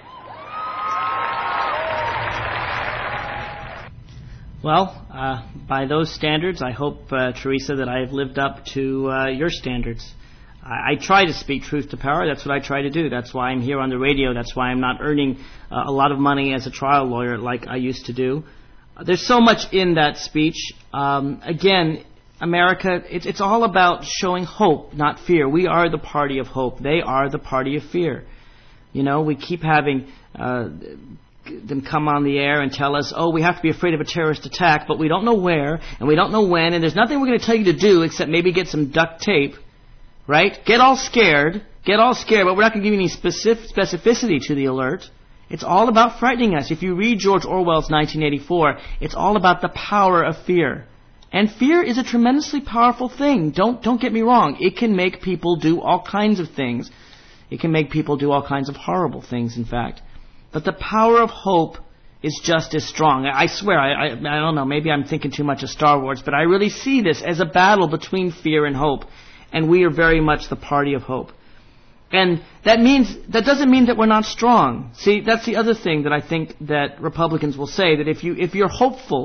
Well, uh, by those standards, I hope, uh, Teresa, that I have lived up to uh, your standards. I, I try to speak truth to power. That's what I try to do. That's why I'm here on the radio. That's why I'm not earning uh, a lot of money as a trial lawyer like I used to do. Uh, there's so much in that speech. Um, again, America, it, it's all about showing hope, not fear. We are the party of hope. They are the party of fear. You know, we keep having uh, them come on the air and tell us, oh, we have to be afraid of a terrorist attack, but we don't know where, and we don't know when, and there's nothing we're going to tell you to do except maybe get some duct tape, right? Get all scared, get all scared, but we're not going to give you any specific specificity to the alert. It's all about frightening us. If you read George Orwell's nineteen eighty-four, it's all about the power of fear. And fear is a tremendously powerful thing. Don't, don't get me wrong. It can make people do all kinds of things. It can make people do all kinds of horrible things, in fact. But the power of hope is just as strong. I swear, I, I, I don't know, maybe I'm thinking too much of Star Wars, but I really see this as a battle between fear and hope. And we are very much the party of hope. And that means, that doesn't mean that we're not strong. See, that's the other thing that I think that Republicans will say, that if you, if you're hopeful,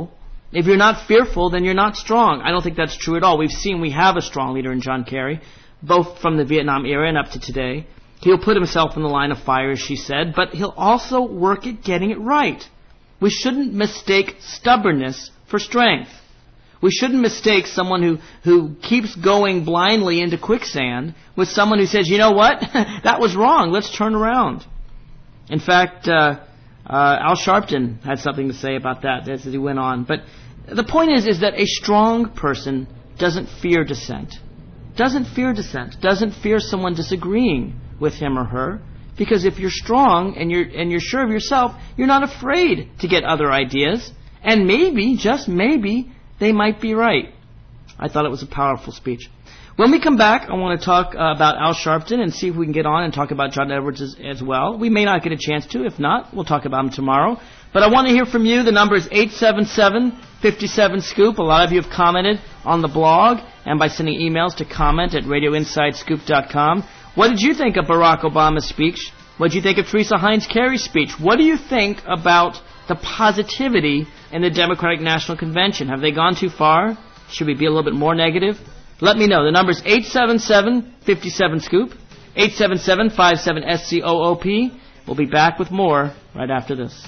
If you're not fearful, then you're not strong. I don't think that's true at all. We've seen we have a strong leader in John Kerry, both from the Vietnam era and up to today. He'll put himself in the line of fire, as she said, but he'll also work at getting it right. We shouldn't mistake stubbornness for strength. We shouldn't mistake someone who, who keeps going blindly into quicksand with someone who says, you know what, that was wrong, let's turn around. In fact, uh, uh, Al Sharpton had something to say about that as he went on. But the point is, is that a strong person doesn't fear dissent. Doesn't fear dissent. Doesn't fear someone disagreeing with him or her. Because if you're strong and you're and you're sure of yourself, you're not afraid to get other ideas. And maybe, just maybe, they might be right. I thought it was a powerful speech. When we come back, I want to talk uh, about Al Sharpton and see if we can get on and talk about John Edwards as, as well. We may not get a chance to. If not, we'll talk about him tomorrow. But I want to hear from you. The number is eight seven seven, five seven, scoop. A lot of you have commented on the blog and by sending emails to comment at radio inside scoop dot com. What did you think of Barack Obama's speech? What did you think of Teresa Heinz Kerry's speech? What do you think about the positivity in the Democratic National Convention? Have they gone too far? Should we be a little bit more negative? Let me know. The number is eight seven seven, five seven, scoop. eight seven seven, five seven, S C O O P. We'll be back with more right after this.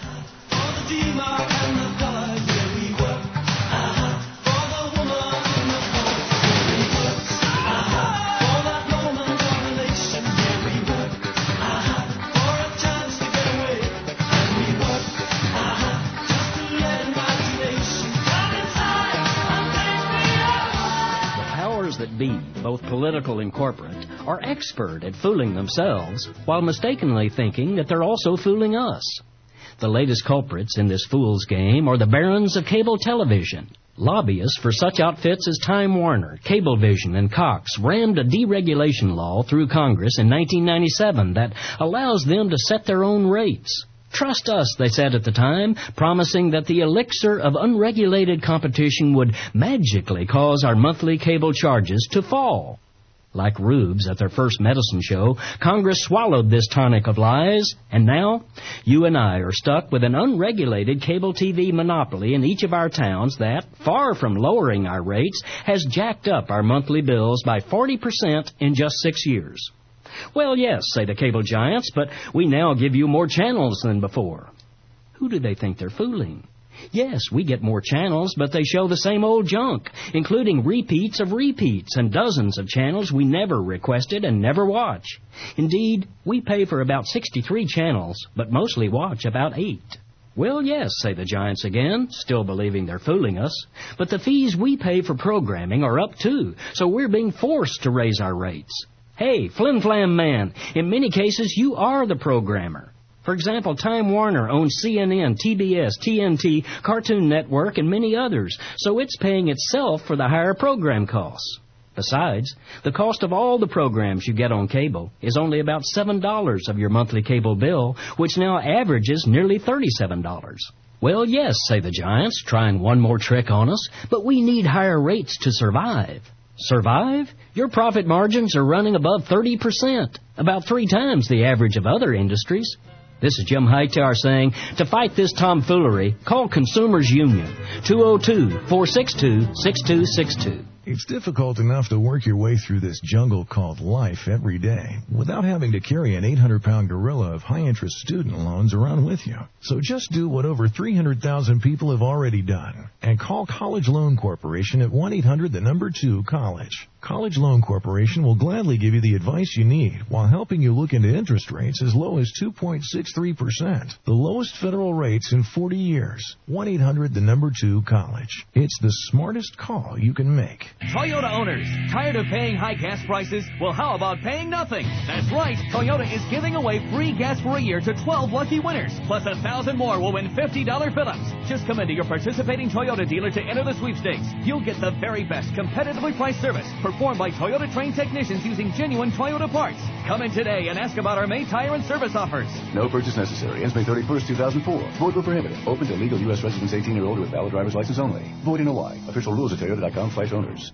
That be, both political and corporate, are expert at fooling themselves while mistakenly thinking that they're also fooling us. The latest culprits in this fool's game are the barons of cable television. Lobbyists for such outfits as Time Warner, Cablevision, and Cox rammed a deregulation law through Congress in nineteen ninety-seven that allows them to set their own rates. Trust us, they said at the time, promising that the elixir of unregulated competition would magically cause our monthly cable charges to fall. Like rubes at their first medicine show, Congress swallowed this tonic of lies, and now you and I are stuck with an unregulated cable T V monopoly in each of our towns that, far from lowering our rates, has jacked up our monthly bills by forty percent in just six years. Well, yes, say the cable giants, but we now give you more channels than before. Who do they think they're fooling? Yes, we get more channels, but they show the same old junk, including repeats of repeats and dozens of channels we never requested and never watch. Indeed, we pay for about sixty-three channels, but mostly watch about eight. Well, yes, say the giants again, still believing they're fooling us, but the fees we pay for programming are up too, so we're being forced to raise our rates. Hey, flim-flam man, in many cases you are the programmer. For example, Time Warner owns C N N, T B S, T N T, Cartoon Network, and many others, so it's paying itself for the higher program costs. Besides, the cost of all the programs you get on cable is only about seven dollars of your monthly cable bill, which now averages nearly thirty-seven dollars. Well, yes, say the giants, trying one more trick on us, but we need higher rates to survive. Survive? Your profit margins are running above thirty percent, about three times the average of other industries. This is Jim Hightower saying, to fight this tomfoolery, call Consumers Union, two oh two, four six two, six two six two. It's difficult enough to work your way through this jungle called life every day without having to carry an eight hundred pound gorilla of high-interest student loans around with you. So just do what over three hundred thousand people have already done and call College Loan Corporation at one eight hundred the number two college. College Loan Corporation will gladly give you the advice you need while helping you look into interest rates as low as two point six three percent, the lowest federal rates in forty years. one eight hundred the number two college. It's the smartest call you can make. Toyota owners, tired of paying high gas prices? Well, how about paying nothing? That's right, Toyota is giving away free gas for a year to twelve lucky winners, plus a thousand more will win fifty dollar fill-ups. Just come into your participating Toyota dealer to enter the sweepstakes. You'll get the very best competitively priced service performed by Toyota trained technicians using genuine Toyota parts. Come in today and ask about our May tire and service offers. No purchase necessary. Ends May thirty-first, two thousand four. Void were prohibited. Open to legal U S residents eighteen or older with valid driver's license only. Void in Hawaii. Official rules at Toyota dot com slash owners.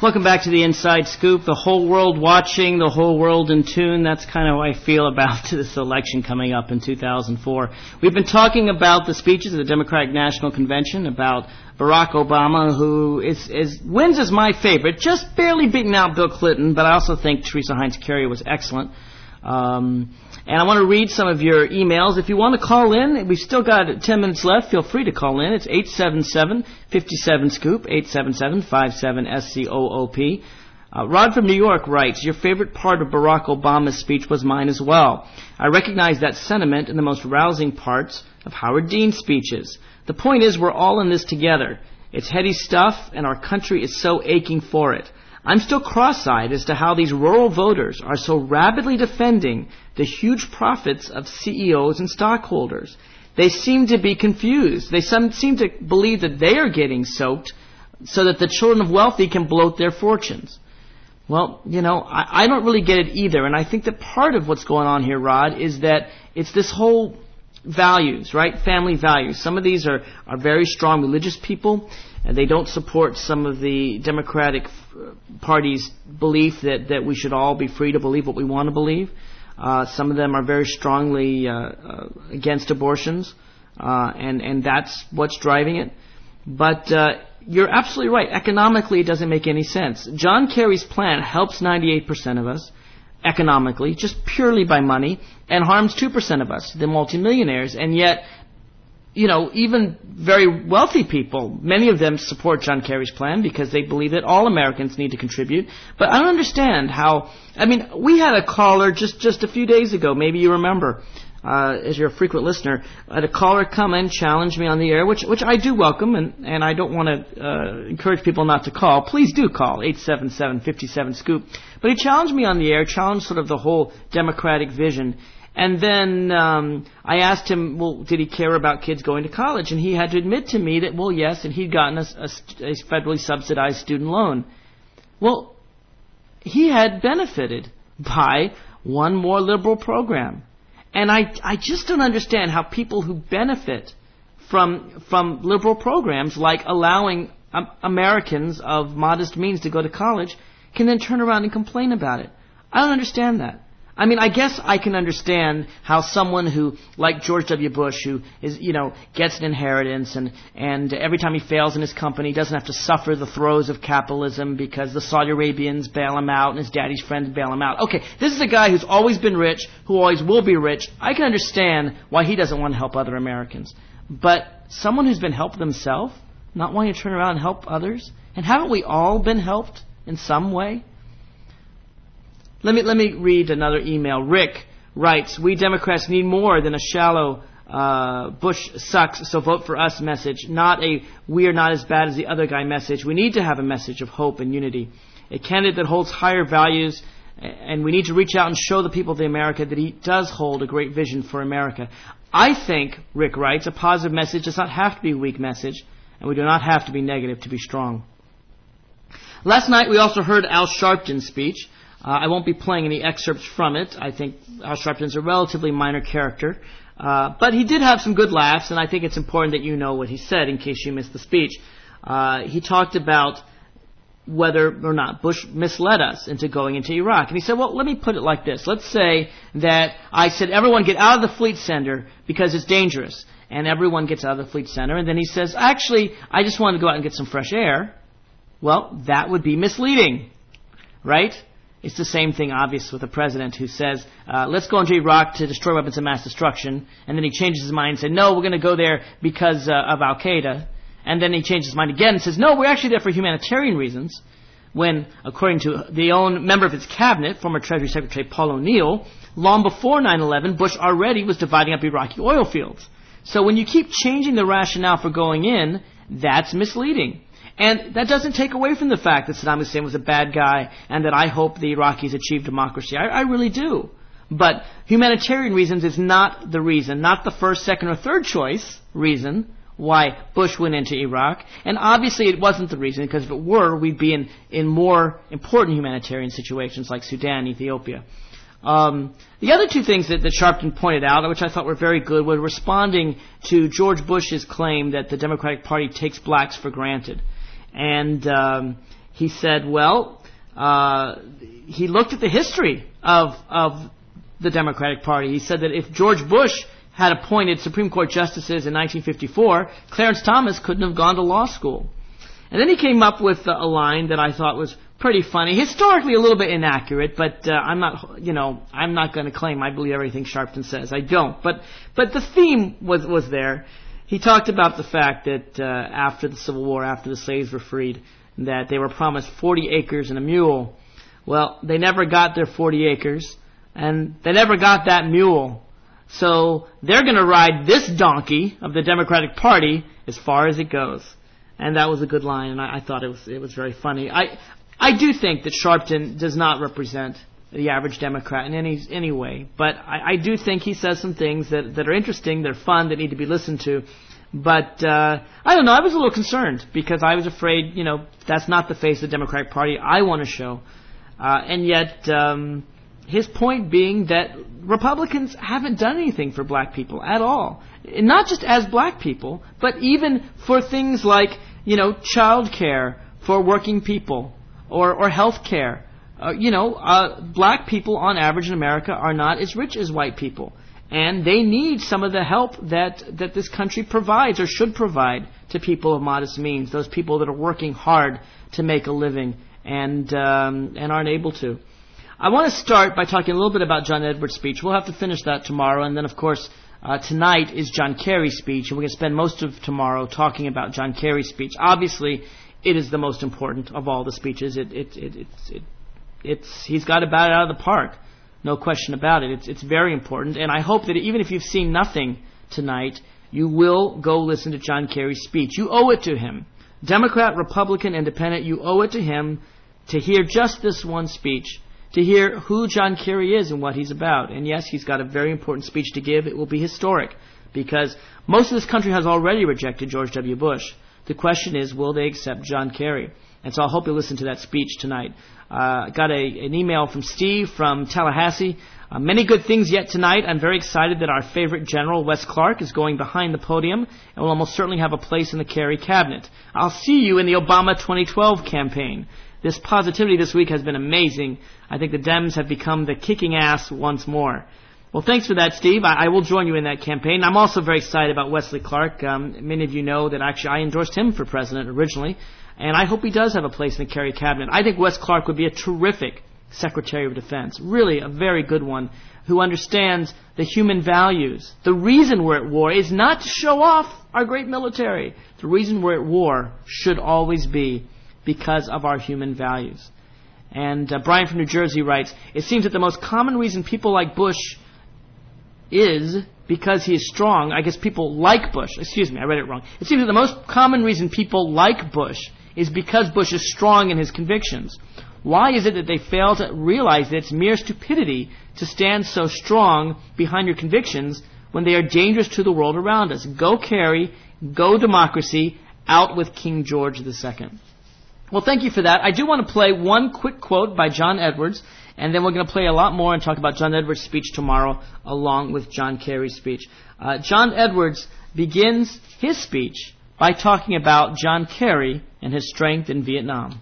Welcome back to the Inside Scoop. The whole world watching, the whole world in tune. That's kind of how I feel about this election coming up in two thousand four. We've been talking about the speeches of the Democratic National Convention, about Barack Obama, who is, is wins as my favorite, just barely beating out Bill Clinton, but I also think Teresa Heinz Kerry was excellent. Um, and I want to read some of your emails. If you want to call in, we've still got ten minutes left. Feel free to call in. It's eight seven seven, five seven, SCOOP, eight seven seven, five seven, S C O O P. Uh, Rod from New York writes, your favorite part of Barack Obama's speech was mine as well. I recognize that sentiment in the most rousing parts of Howard Dean's speeches. The point is, we're all in this together. It's heady stuff, and our country is so aching for it. I'm still cross-eyed as to how these rural voters are so rapidly defending the huge profits of C E Os and stockholders. They seem to be confused. They some seem to believe that they are getting soaked so that the children of wealthy can bloat their fortunes. Well, you know, I, I don't really get it either, and I think that part of what's going on here, Rod, is that it's this whole values, right? Family values. Some of these are, are very strong religious people, and they don't support some of the Democratic Party's belief that, that we should all be free to believe what we want to believe. Uh, some of them are very strongly uh, uh, against abortions, uh, and, and that's what's driving it. But uh, you're absolutely right. Economically, it doesn't make any sense. John Kerry's plan helps ninety-eight percent of us economically, just purely by money, and harms two percent of us, the multimillionaires. And yet, you know, even very wealthy people, many of them support John Kerry's plan because they believe that all Americans need to contribute. But I don't understand how, I mean, we had a caller just, just a few days ago, maybe you remember, uh, as you're a frequent listener, I had a caller come and challenge me on the air, which, which I do welcome, and, and I don't want to uh, encourage people not to call. Please do call, eight seven seven, five seven, SCOOP. But he challenged me on the air, challenged sort of the whole Democratic vision. And then um, I asked him, well, did he care about kids going to college? And he had to admit to me that, well, yes, and he'd gotten a, a, a federally subsidized student loan. Well, he had benefited by one more liberal program. And I, I just don't understand how people who benefit from from liberal programs, like allowing um, Americans of modest means to go to college, can then turn around and complain about it. I don't understand that. I mean, I guess I can understand how someone who, like George W. Bush, who is, you know, gets an inheritance and, and every time he fails in his company doesn't have to suffer the throes of capitalism because the Saudi Arabians bail him out and his daddy's friends bail him out. Okay, this is a guy who's always been rich, who always will be rich. I can understand why he doesn't want to help other Americans. But someone who's been helped themselves, not wanting to turn around and help others, and haven't we all been helped in some way? Let me let me read another email. Rick writes, we Democrats need more than a shallow uh, Bush sucks, so vote for us message, not a we are not as bad as the other guy message. We need to have a message of hope and unity, a candidate that holds higher values, and we need to reach out and show the people of America that he does hold a great vision for America. I think, Rick writes, a positive message does not have to be a weak message, and we do not have to be negative to be strong. Last night we also heard Al Sharpton's speech. Uh, I won't be playing any excerpts from it. I think Al Sharpton's a relatively minor character. Uh, but he did have some good laughs, and I think it's important that you know what he said in case you missed the speech. Uh, he talked about whether or not Bush misled us into going into Iraq. And he said, well, let me put it like this. Let's say that I said, everyone get out of the Fleet Center because it's dangerous. And everyone gets out of the Fleet Center. And then he says, actually, I just wanted to go out and get some fresh air. Well, that would be misleading, right? It's the same thing, obvious, with a president who says, uh, let's go into Iraq to destroy weapons of mass destruction. And then he changes his mind and says, no, we're going to go there because uh, of Al-Qaeda. And then he changes his mind again and says, no, we're actually there for humanitarian reasons. When, according to the own member of his cabinet, former Treasury Secretary Paul O'Neill, long before nine eleven, Bush already was dividing up Iraqi oil fields. So when you keep changing the rationale for going in, that's misleading. And that doesn't take away from the fact that Saddam Hussein was a bad guy and that I hope the Iraqis achieve democracy. I, I really do. But humanitarian reasons is not the reason, not the first, second, or third choice reason why Bush went into Iraq. And obviously it wasn't the reason, because if it were, we'd be in, in more important humanitarian situations like Sudan, Ethiopia. Um, the other two things that, that Sharpton pointed out, which I thought were very good, were responding to George Bush's claim that the Democratic Party takes blacks for granted. And um, he said, well, uh, he looked at the history of of the Democratic Party. He said that if George Bush had appointed Supreme Court justices in nineteen fifty-four, Clarence Thomas couldn't have gone to law school. And then he came up with a line that I thought was pretty funny, historically a little bit inaccurate, but uh, I'm not, you know, I'm not going to claim I believe everything Sharpton says. I don't. But but the theme was was there. He talked about the fact that uh, after the Civil War, after the slaves were freed, that they were promised forty acres and a mule. Well, they never got their forty acres, and they never got that mule. So they're going to ride this donkey of the Democratic Party as far as it goes. And that was a good line, and I, I thought it was it was very funny. I I do think that Sharpton does not represent the average Democrat in any any way, but I, I do think he says some things that, that are interesting, that are fun, that need to be listened to. But uh, I don't know, I was a little concerned because I was afraid, you know, that's not the face of the Democratic Party I want to show. Uh, and yet, um, his point being that Republicans haven't done anything for black people at all. Not just as black people, but even for things like, you know, child care for working people or, or health care. Uh, you know, uh, black people on average in America are not as rich as white people. And they need some of the help that, that this country provides or should provide to people of modest means, those people that are working hard to make a living and um, and aren't able to. I want to start by talking a little bit about John Edwards' speech. We'll have to finish that tomorrow, and then, of course, uh, tonight is John Kerry's speech, and we're going to spend most of tomorrow talking about John Kerry's speech. Obviously, it is the most important of all the speeches. It, it, it, it's, it, it's he's got to bat it out of the park, no question about it. It's, it's very important, and I hope that even if you've seen nothing tonight, you will go listen to John Kerry's speech. You owe it to him. Democrat, Republican, Independent, you owe it to him to hear just this one speech, to hear who John Kerry is and what he's about. And yes, he's got a very important speech to give. It will be historic because most of this country has already rejected George W. Bush. The question is, will they accept John Kerry? And so I hope you'll listen to that speech tonight. I uh, got a, an email from Steve from Tallahassee. Uh, many good things yet tonight. I'm very excited that our favorite general, Wes Clark, is going behind the podium and will almost certainly have a place in the Kerry cabinet. I'll see you in the Obama twenty twelve campaign. This positivity this week has been amazing. I think the Dems have become the kicking ass once more. Well, thanks for that, Steve. I, I will join you in that campaign. I'm also very excited about Wesley Clark. Um, many of you know that actually I endorsed him for president originally, and I hope he does have a place in the Kerry cabinet. I think Wes Clark would be a terrific Secretary of Defense, really a very good one, who understands the human values. The reason we're at war is not to show off our great military. The reason we're at war should always be because of our human values. And uh, Brian from New Jersey writes, it seems that the most common reason people like Bush is because he is strong. I guess people like Bush. Excuse me, I read it wrong. It seems that the most common reason people like Bush is because Bush is strong in his convictions. Why is it that they fail to realize that it's mere stupidity to stand so strong behind your convictions when they are dangerous to the world around us? Go Kerry, go democracy, out with King George the Second. Well, thank you for that. I do want to play one quick quote by John Edwards, and then we're going to play a lot more and talk about John Edwards' speech tomorrow along with John Kerry's speech. Uh, John Edwards begins his speech by talking about John Kerry and his strength in Vietnam.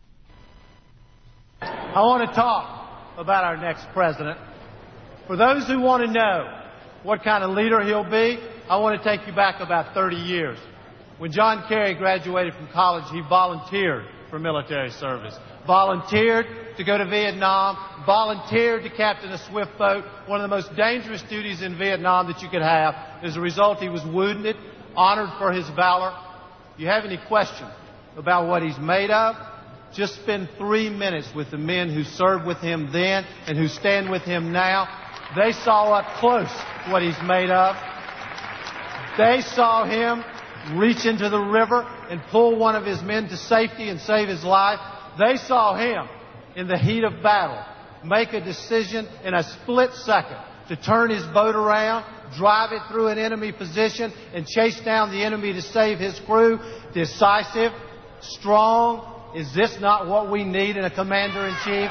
I want to talk about our next president. For those who want to know what kind of leader he'll be, I want to take you back about thirty years. When John Kerry graduated from college, he volunteered for military service. Volunteered to go to Vietnam, volunteered to captain a swift boat, one of the most dangerous duties in Vietnam that you could have. As a result, he was wounded, honored for his valor. If you have any question about what he's made of, just spend three minutes with the men who served with him then and who stand with him now. They saw up close what he's made of. They saw him reach into the river and pull one of his men to safety and save his life. They saw him, in the heat of battle, make a decision in a split second to turn his boat around, drive it through an enemy position, and chase down the enemy to save his crew. Decisive, strong. Is this not what we need in a commander-in-chief?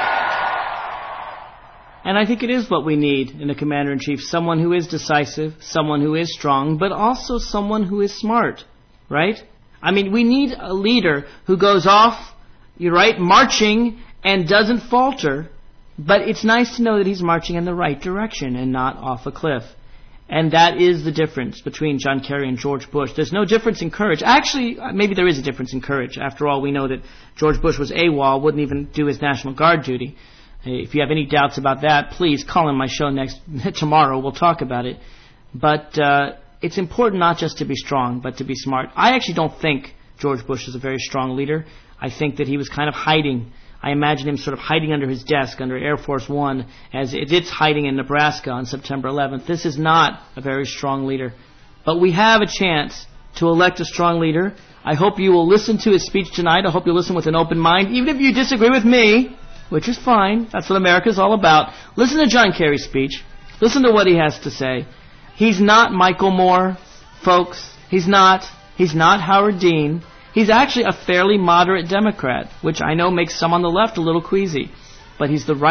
And I think it is what we need in a commander-in-chief. Someone who is decisive, someone who is strong, but also someone who is smart, right? I mean, we need a leader who goes off you're right, marching and doesn't falter, but it's nice to know that he's marching in the right direction and not off a cliff. And that is the difference between John Kerry and George Bush. There's no difference in courage. Actually, maybe there is a difference in courage. After all, we know that George Bush was AWOL, wouldn't even do his National Guard duty. If you have any doubts about that, please call in my show next tomorrow. We'll talk about it. But uh, it's important not just to be strong, but to be smart. I actually don't think George Bush is a very strong leader. I think that he was kind of hiding. I imagine him sort of hiding under his desk under Air Force One as it's hiding in Nebraska on September eleventh. This is not a very strong leader. But we have a chance to elect a strong leader. I hope you will listen to his speech tonight. I hope you'll listen with an open mind, even if you disagree with me, which is fine. That's what America's all about. Listen to John Kerry's speech. Listen to what he has to say. He's not Michael Moore, folks. He's not. He's not Howard Dean. He's actually a fairly moderate Democrat, which I know makes some on the left a little queasy. But he's the right